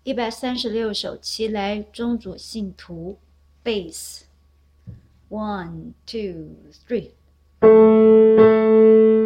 136首齐来，宗主信徒 Bass 1 2 3